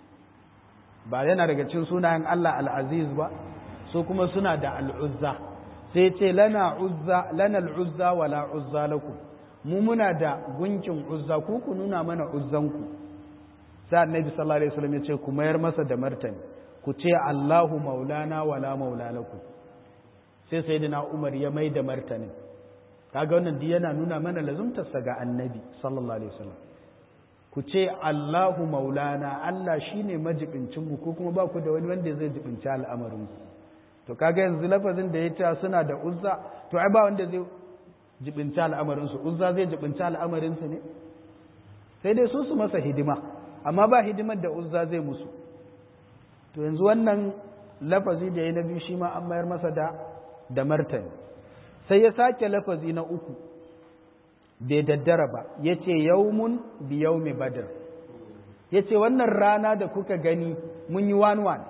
ba yana daga cikin sunayen Allah al-Aziz ba so kuma suna da al-Uzza sai ce lana uzza lana al-Uzza wala uzza lakum mu muna da gunkin Uzza ku ku nuna mana uzzanku sai Annabi sallallahu alaihi wasallam ya ce ku mayar masa da martani ku ce Allahu maulana wala maula lakum sai sayyidina Umar ya mai da martani kaga wannan duk yana nuna mana lazumtarsa ga Annabi sallallahu alaihi wasallam ku ce Allahu maulana Allah shine majibincin mu ko kuma ba ku da wani wanda zai jibinci al'amarin ku to kaga yanzu lafazin da ya ce suna da Uzza to ai ba wanda zai jibinci al'amarin su Uzza zai jibinci al'amarin su ne sai dai su su masa hidima amma ba hidimar da Uzza zai musu to yanzu wannan lafazi da ya nabi shi ma an mayar masa da da martani sai ya sake lafazi na uku bai daddara ba ya ce yaumun bi yaumi badr ya ce wannan rana da kuka gani mun yi one one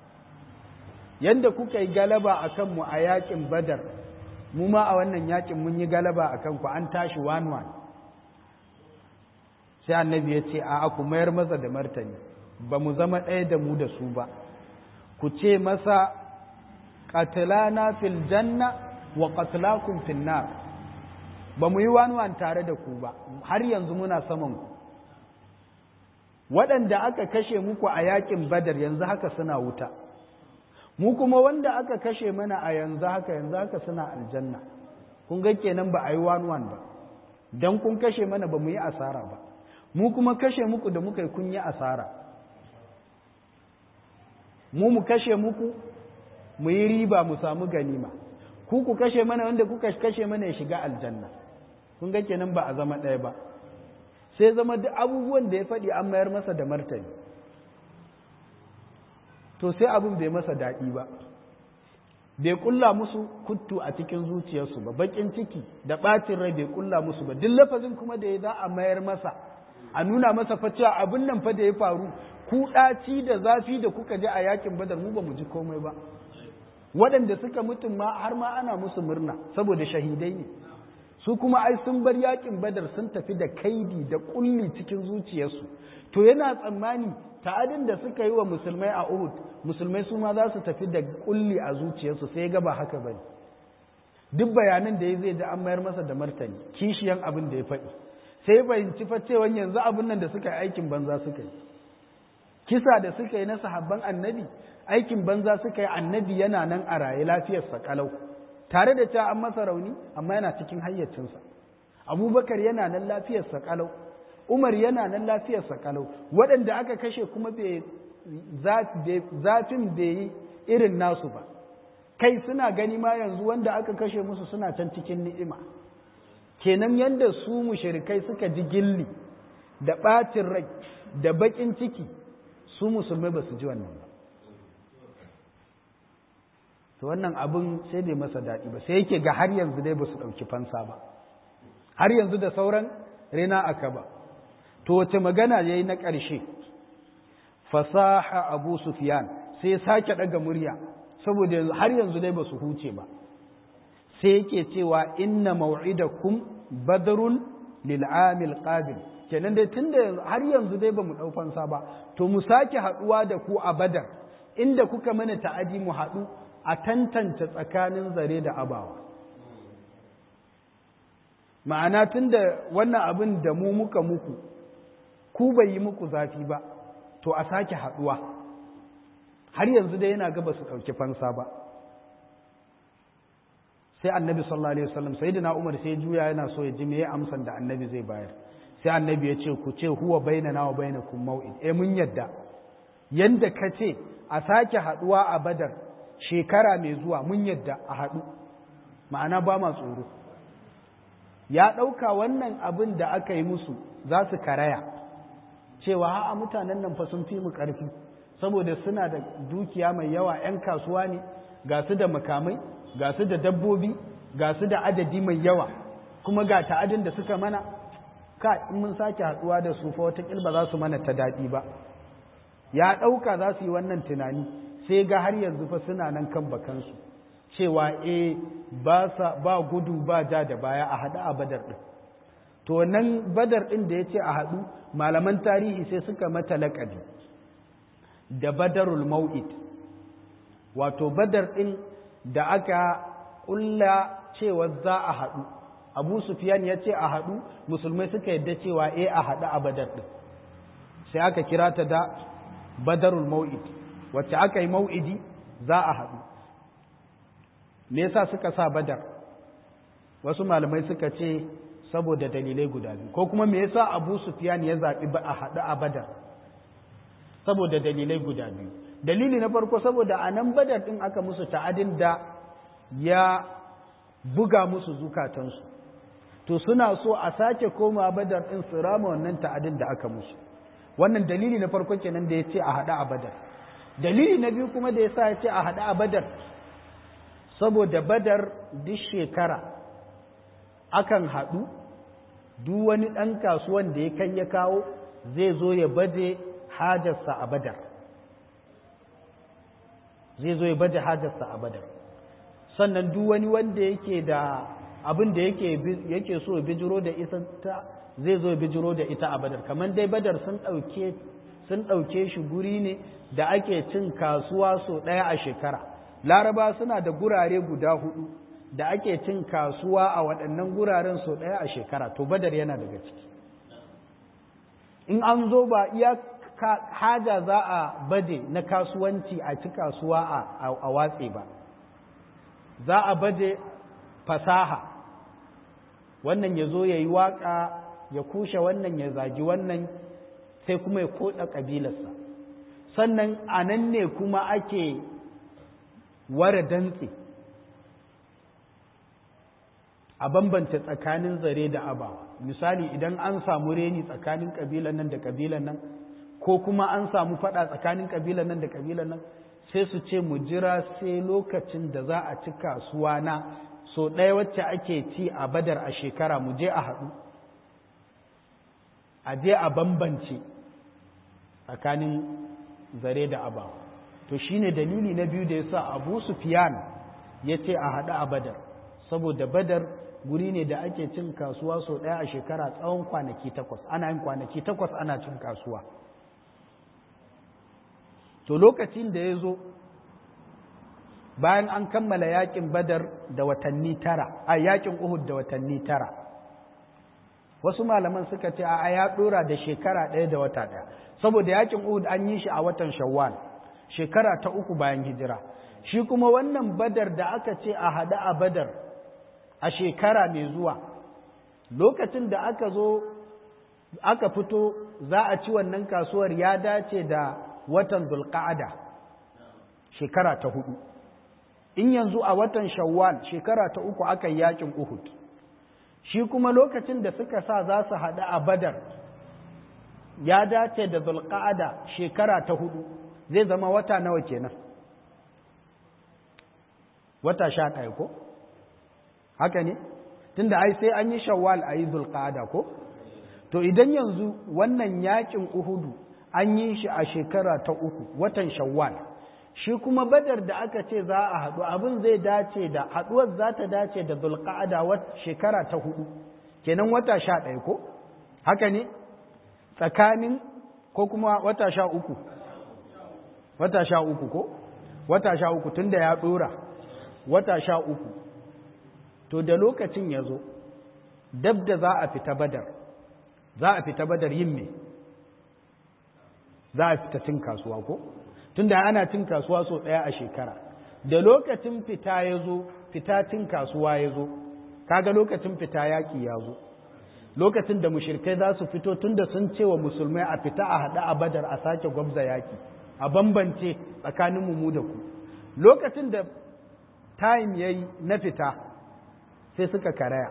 yadda kuka yi galaba a kanmu a yakin badar mu ma a wannan yakin mun yi galaba a kanku an tashi one one sai annabi ya ce a ku mayar masa da martani ba mu zama ɗaya da mu da su ba ku ce masa qatlana fil janna wa qatlakum fil nar ba mu yi wani tare da ku ba har yanzu muna saman ku waɗanda aka kashe muku a yakin badar yanzu haka suna wuta mu kuma wanda aka kashe mana a yanzu haka yanzu haka suna aljanna kun ga kenan ba a yi wani ba dan kun kashe mana ba mu yi asara ba mu kuma kashe muku da muka yi kun yi asara mu mu kashe muku mu yi riba mu samu ganima ku ku kashe mana wanda kuka kashe mana ya shiga aljanna kun ga kenan ba a zama ɗaya ba sai zama duk abubuwan da ya faɗi an mayar masa da martani to sai abin bai masa daɗi ba bai kulla musu kuttu a cikin zuciyarsu ba bakin ciki da ɓacin rai bai kulla musu ba duk lafazin kuma da ya za a mayar masa a nuna masa fa cewa abin nan fa da ya faru ku ɗaci da zafi da kuka je a yakin badar mu ba mu ji komai ba waɗanda suka mutum ma har ma ana musu murna saboda shahidai ne su kuma ai sun bar yakin badar sun tafi da kaidi da kulli cikin zuciyarsu to yana tsammani ta'adin da suka yi wa musulmai a Uhud musulmai su ma za su tafi da kulli a zuciyarsu sai ga ba haka bane duk bayanan da ya zai ji an mayar masa da martani kishiyan abin da ya faɗi sai ya fahimci fa cewa yanzu abin nan da suka yi aikin banza suka yi kisa da suka yi na sahabban annabi aikin banza suka yi annabi yana nan a raye lafiyarsa kalau tare da cewa an masa rauni amma yana cikin hayyacinsa abubakar yana nan lafiyarsa kalau umar yana nan lafiyarsa kalau waɗanda aka kashe kuma zafin bai yi irin nasu ba kai suna gani ma yanzu wanda aka kashe musu suna can cikin ni'ima kenan yadda su mushrikai suka ji gilli da ɓacin rai da baƙin ciki su musulmai ba su ji wannan ba to wannan abin sai bai masa daɗi ba sai yake ga har yanzu dai ba su ɗauki fansa ba har yanzu da sauran rena aka ba to wace magana ya yi na ƙarshe fasaha abu sufyan sai ya sake ɗaga murya saboda har yanzu dai ba su huce ba sai yake cewa inna maw'idakum badrun lil amil qabil kenan dai tunda har yanzu dai ba mu ɗau fansa ba to mu sake haɗuwa da ku a badar inda kuka mana ta'adi mu haɗu a tantance tsakanin zare da abawa ma'ana tunda wannan abin da mu muka muku ku bai yi muku zafi ba to a sake haɗuwa har yanzu dai yana gaba su ɗauki fansa ba sai annabi sallallahu alaihi wasallam sayyidina Umar sai juya yana so ya ji me amsan da annabi zai bayar sai annabi ya ce ku ce huwa bainana wa bainakum mau'id eh mun yadda yanda ka ce a sake haɗuwa a Badar shekara mai zuwa mun yadda a haɗu ma'ana ba ma tsoro ya ɗauka wannan abin da aka yi musu za su karaya cewa ha'a mutanen nan fa sun fi mu ƙarfi saboda suna da dukiya mai yawa 'yan kasuwa ne ga su da makamai ga su da dabbobi ga su da adadi mai yawa kuma ga ta'adin da suka mana ka in mun sake haɗuwa da su fa wataƙil ba za su mana ta daɗi ba ya ɗauka za su yi wannan tunani sai ga har yanzu fa suna nan kan bakansu cewa eh ba sa ba gudu ba ja da baya a haɗu a badar ɗin to nan badar ɗin da ya ce a haɗu malaman tarihi sai suka mata laƙabi da badarul mau'id wato badar ɗin da aka ƙulla cewa za a haɗu abu sufiyan ya ce a haɗu musulmai suka yadda cewa eh a haɗu a badar ɗin sai aka kira ta da badarul mau'id wacce aka yi mau'idi za a haɗu me yasa suka sa badar wasu malamai suka ce saboda dalilai guda biyu ko kuma me yasa Abu Sufyan ya zaɓi ba a haɗu a Badar saboda dalilai guda biyu dalili na farko saboda a nan Badar ɗin aka musu ta'adin da ya buga musu zukatansu to suna so a sake koma Badar ɗin su rama wannan ta'adin da aka musu wannan dalili na farko kenan da ya ce a haɗu a Badar dalili na biyu kuma da ya sa ya ce a haɗu a Badar saboda Badar duk shekara akan haɗu duk wani ɗan kasuwan da ya kai ya kawo zai zo ya baje hajarsa a Badar zai zo ya baje hajarsa a Badar sannan duk wani wanda yake da abin da yake yake so bijiro da ita zai zo bijiro da ita a Badar kamar dai Badar sun ɗauke sun ɗauke shi guri ne da ake cin kasuwa so ɗaya a shekara Laraba suna da gurare guda hudu da ake cin kasuwa a waɗannan guraren sau ɗaya a shekara to Badar yana daga ciki in an zo ba iya haja za a baje na kasuwanci a ci kasuwa a watse ba za a baje fasaha wannan ya zo ya yi waƙa ya kushe wannan ya zagi wannan sai kuma ya koɗa ƙabilarsa sannan a nan ne kuma ake ware dantse a bambanta tsakanin zare da abawa misali idan an samu reni tsakanin kabilan nan da kabilan nan ko kuma an samu fada tsakanin kabilan nan da kabilan nan sai su ce mu jira sai lokacin da za a ci kasuwa na so ɗaya wacce ake ci a Badar a shekara mu je a haɗu a je a bambance tsakanin zare da abawa to shine dalili na biyu da yasa Abu Sufyan ya ce a haɗu a Badar saboda Badar guri ne da ake cin kasuwa sau ɗaya a shekara tsawon kwanaki takwas ana yin kwanaki takwas ana cin kasuwa to lokacin da ya zo bayan an kammala yakin Badar da watanni tara a yakin Uhud da watanni tara wasu malaman suka ce a ya ɗora da shekara ɗaya da wata ɗaya saboda yakin Uhud an yi shi a watan Shawwal shekara ta uku bayan hijira shi kuma wannan Badar da aka ce a haɗu a Badar a shekara mai zuwa lokacin da aka zo aka fito za a ci wannan kasuwar ya dace da watan Zulqa'ada shekara ta hudu in yanzu a watan Shawwal shekara ta uku aka yi yakin Uhud shi kuma lokacin da suka sa za su haɗu a Badar ya dace da Zulqa'ada shekara ta hudu zai zama wata nawa kenan wata sha ɗaya ko haka ne tunda ai sai an yi Shawwal a yi Zulqa'ada ko to idan yanzu wannan yakin Uhudu an yi shi a shekara ta uku watan Shawwal, shi kuma Badar da aka ce za a haɗu abin zai dace da haɗuwar za ta dace da Zulqa'ada shekara ta hudu kenan wata sha ɗaya ko haka ne tsakanin ko kuma wata sha uku wata sha uku ko wata sha uku tunda ya ɗora wata sha uku to da lokacin ya zo dab da za a fita Badar za a fita Badar yin me za a fita cin kasuwa ko tunda ana cin kasuwa so ɗaya a shekara da lokacin fita ya zo fita cin kasuwa ya zo kaga lokacin fita yaƙi ya zo lokacin da mushrikai za su fito tunda sun ce wa musulmai a fita a haɗa a Badar a sake gwabza yaƙi a bambance tsakanin mu da ku lokacin da time yayi na fita sai suka karaya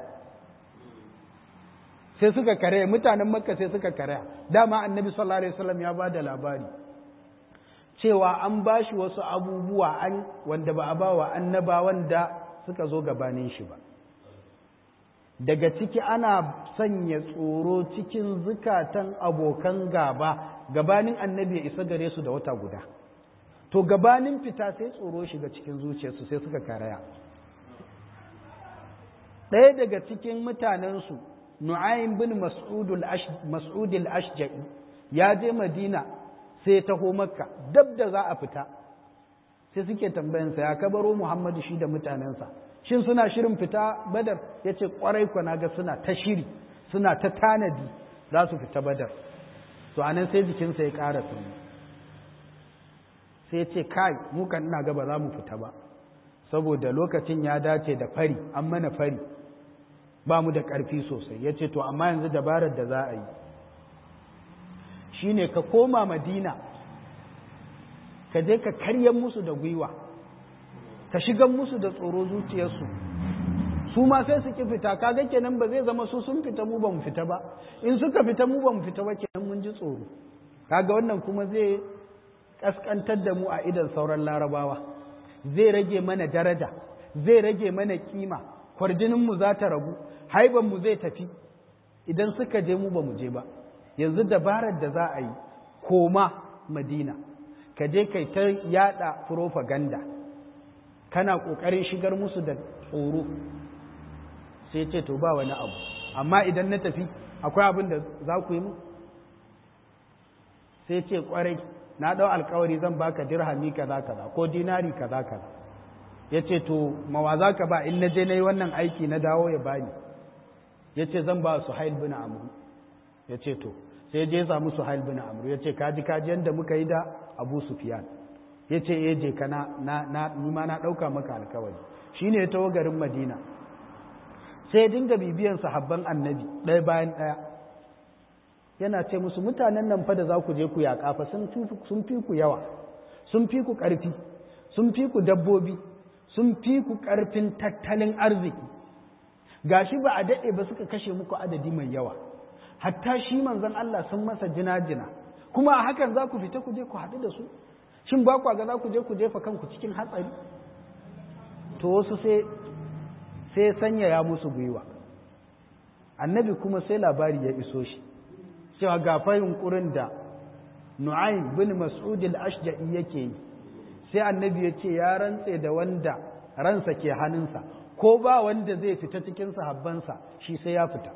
sai suka karaya mutanen Makka sai suka karaya dama annabi sallallahu alaihi wasallam ya bada labari cewa an bashi wasu abubuwa an wanda ba a bawa annabawan da suka zo gabanin shi ba daga ciki ana sanya tsoro cikin zukatan abokan gaba gabanin annabi ya isa gare su da wata guda to gabanin fita sai tsoro shiga cikin zuciyarsu sai suka karaya ɗaya daga cikin mutanensu Nu'aym bin Mas'ud al-Ashja'i ya je Madina sai ya taho Makka dab da za a fita sai suke tambayansa ya kabaro Muhammadu shi da mutanensa shin suna shirin fita Badar yace kwarai kwa naga suna ta shiri suna ta tanadi za su fita Badar to anan sai jikinsa ya ƙara sanyi sai ya ce kai mu kan ina ga ba za mu fita ba saboda lokacin ya dace da fari an mana fari ba mu da ƙarfi sosai ya ce to amma yanzu dabarar da za a yi shi ne ka koma Madina ka je ka karyan musu da gwiwa ka shigan musu da tsoro zuciyarsu su ma sai su ki fita kaga kenan ba zai zama su sun fita mu ba mu fita ba in suka fita mu ba mu fita ba kenan mun ji tsoro kaga wannan kuma zai kaskantar da mu a idan sauran larabawa zai rage mana daraja zai rage mana kima kwarjininmu za ta ragu haibanmu zai tafi idan suka je mu ba mu je ba yanzu dabarar da za a yi koma Madina ka je kai ta yada propaganda kana kokarin shigar musu da tsoro sai ce to ba wani abu amma idan na tafi akwai abin da za ku yi mu sai ce kwarai na dau alkawari zan baka dirhami kaza kaza ko dinari kaza kaza ya ce to mawa za ka ba in na je na yi wannan aiki na dawo ya bani ya ce zan ba Suhail bin Amru ya ce to sai je samu Suhail bin Amru ya ce kaji kaji yadda muka yi da Abu Sufyan ya ce ya je ka na na nima na ɗauka maka alkawari shi ne ya tawo garin Madina sai dinga bibiyan sahabban annabi ɗaya bayan ɗaya yana ce musu mutanen nan fa da za ku je ku yaƙa fa sun fi ku yawa sun fi ku ƙarfi sun fi ku dabbobi sun fi ku ƙarfin tattalin arziki gashi ba a daɗe ba suka kashe muku adadi mai yawa hatta shi manzon Allah sun masa jina-jina kuma a hakan za ku fita ku je ku haɗu da su shin ba ku ga za ku je ku jefa kanku cikin hatsari to wasu sai sai sanyaya musu gwiwa annabi kuma sai labari ya iso shi cewa ga fayin ƙurin da Nu'aym bin Mas'ud al-Ashja'i yake yi sai annabi ya ce ya rantse da wanda ransa ke hannunsa ko ba wanda zai fita cikin sahabbansa shi sai ya fita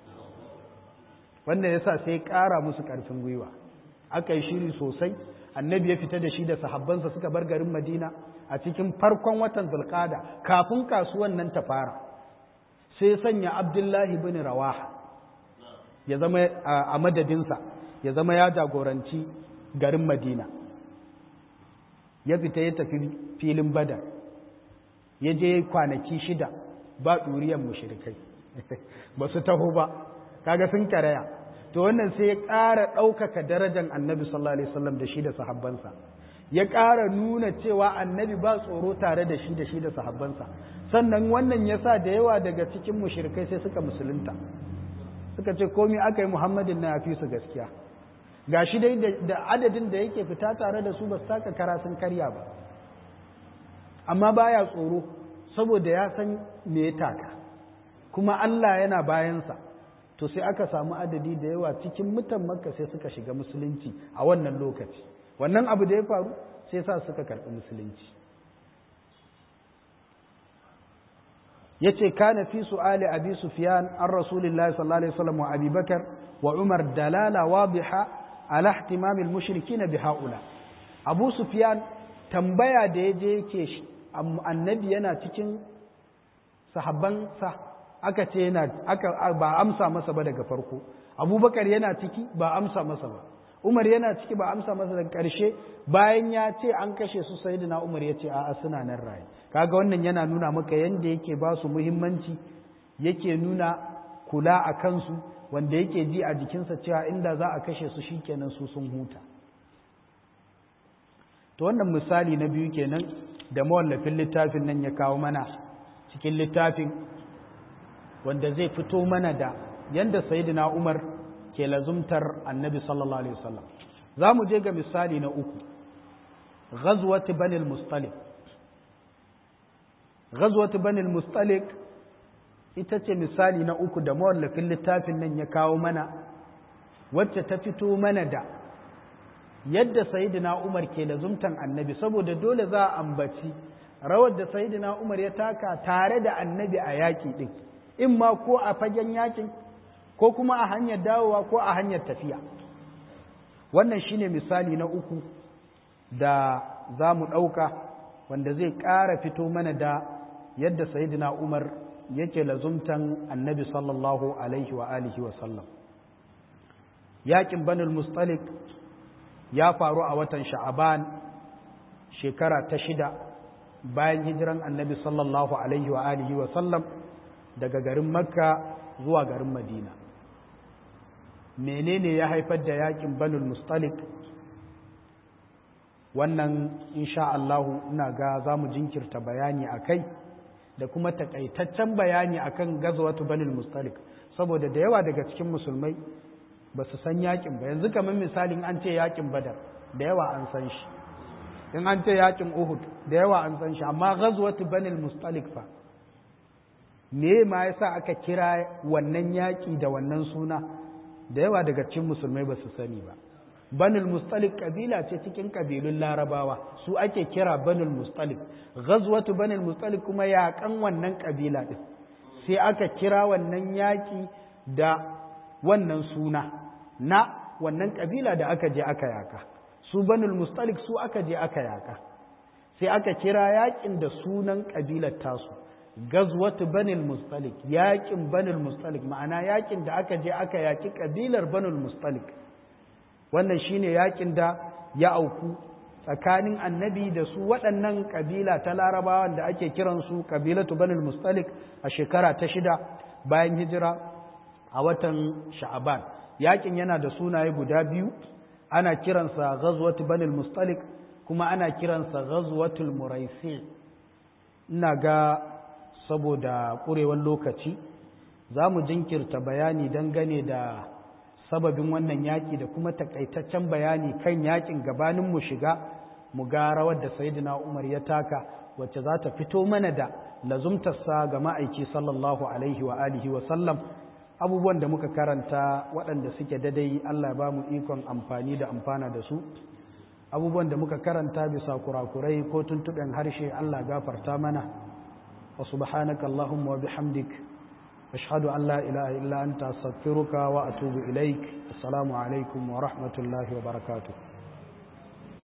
wanda yasa sai ƙara musu ƙarfin gwiwa aka yi shiri sosai annabi ya fita da shi da sahabbansa suka bar garin Madina a cikin farkon watan Zulqa'da kafin kasuwan nan ta fara sai sanya Abdullahi bin Rawaha ya zama a madadinsa ya zama ya jagoranci garin Madina ya fita ya tafi filin Badar ya je kwanaki shida ba ɗuriyar mushrikai ba su taho ba kaga sun karaya to wannan sai ya ƙara ɗaukaka darajar annabi sallallahu alaihi wasallam da shi da sahabbansa ya ƙara nuna cewa annabi ba tsoro tare da shi da shi da sahabbansa sannan wannan ya sa da yawa daga cikin mushrikai sai suka musulunta suka ce komai aka yi muhammadin na yafi su gaskiya ga shi dai da adadin da yake fita tare da su ba su taka kara sun karya ba amma baya tsoro saboda ya san me ya taka kuma Allah yana bayansa to sai aka samu adadi da yawa cikin mutan makka sai suka shiga musulunci a wannan lokaci. Wannan abu da ya faru sai sa suka karɓi musulunci. yace kana fi su'ali abi sufyan an rasulillahi sallallahu alaihi wasallam wa abi bakar wa umar dalala wadiha ala ihtimam al mushrikin bi haula. Abu Sufyan tambaya da yaje yake annabi yana cikin sahabban sa aka ce yana aka ba amsa masa ba daga farko. Abubakar yana ciki ba amsa masa ba. Umar yana ciki ba amsa masa daga ƙarshe bayan ya ce an kashe su sayyidina Umar ya ce a'a suna nan raye. Kaga wannan yana nuna maka yanda yake ba su muhimmanci, yake nuna kula a kansu, wanda yake ji a jikinsa cewa inda za a kashe su shikenan su sun huta. To wannan misali na biyu kenan da mawallafin littafin nan ya kawo mana cikin littafin, wanda zai fito mana da yanda sayyidina Umar ke lazumtar annabi sallallahu alaihi wasallam. Za mu je ga misali na uku, ghazwat bani al-mustaliq. ghazwat bani al-mustaliq ita ce misali na uku da mawallafin littafin nan ya kawo mana, wacce ta fito mana da yadda sayyidina Umar ke lazumtan annabi, saboda dole za a ambaci rawar da sayyidina Umar ya taka tare da annabi a yaƙi din, in ma ko a fagen yaƙin ko kuma a hanyar dawowa ko a hanyar tafiya. Wannan shine misali na uku da za mu ɗauka, wanda zai ƙara fito mana da yadda sayyidina Umar yake lazumtan annabi sallallahu alaihi wa alihi wa sallam. Yaƙin Banul Mustaliq ya faru a watan Sha'aban shekara ta shida bayan hijiran annabi sallallahu alaihi wa alihi wa sallam daga garin Makka zuwa garin Madina. Menene ya haifar da yakin Banul Mustaliq? Wannan insha Allah ina ga zamu jinkirta bayani akai da kuma takaitaccen bayani akan gazwatu Banul Mustaliq, saboda da yawa daga cikin musulmai ba su san yakin ba. Yanzu kamar misalin an ce yakin Badar da yawa an san shi, in an ce yakin Uhud da yawa an san shi, amma gazwatu Banul Mustaliq fa me ma yasa aka kira wannan yaki da wannan suna? Da yawa daga cikin musulmai ba su sani ba. Banul Mustaliq kabila ce cikin kabilun Larabawa, su ake kira Banul Mustaliq. Ghazwatu Banul Mustaliq kuma yaƙan wannan kabila din, sai aka kira wannan yaƙi da wannan suna na wannan kabila da aka je aka yaƙa. Su Banul Mustaliq su aka je aka yaƙa, sai aka kira yaƙin da sunan kabilar tasu, gazwatu Banul Mustaliq, yaƙin Banul Mustaliq, ma'ana yaƙin da aka je aka yaƙi kabilar Banul Mustaliq. Wannan shine yaƙin da ya auku tsakanin annabi da su waɗannan kabila ta Larabawan da ake kiransu kabilatu Banul Mustaliq a shekara ta shida bayan hijira a watan Sha'aban. Yaƙin yana da sunaye guda biyu, ana kiransa ghazwatu Banul Mustaliq kuma ana kiransa ghazwatul Muraisi. Ina ga saboda ƙurewar lokaci za mu jinkirta bayani dangane da sababin wannan yaƙi da kuma takaitaccen bayani kan yaƙin gabanin mu shiga mu ga rawar da sayyidina Umar ya taka, wacce za ta fito mana da lazumtarsa ga ma'aiki sallallahu alaihi wa alihi wa sallam. Abubuwan da muka karanta waɗanda suke dadai Allah ya ba mu ikon amfani da amfana da su, abubuwan da muka karanta bisa kurakurai ko tuntuɓen harshe Allah gafarta mana. وسبحانك اللهم وبحمدك أشهد أن لا إله إلا أنت أستغفرك وأتوب إليك. السلام عليكم ورحمة الله وبركاته.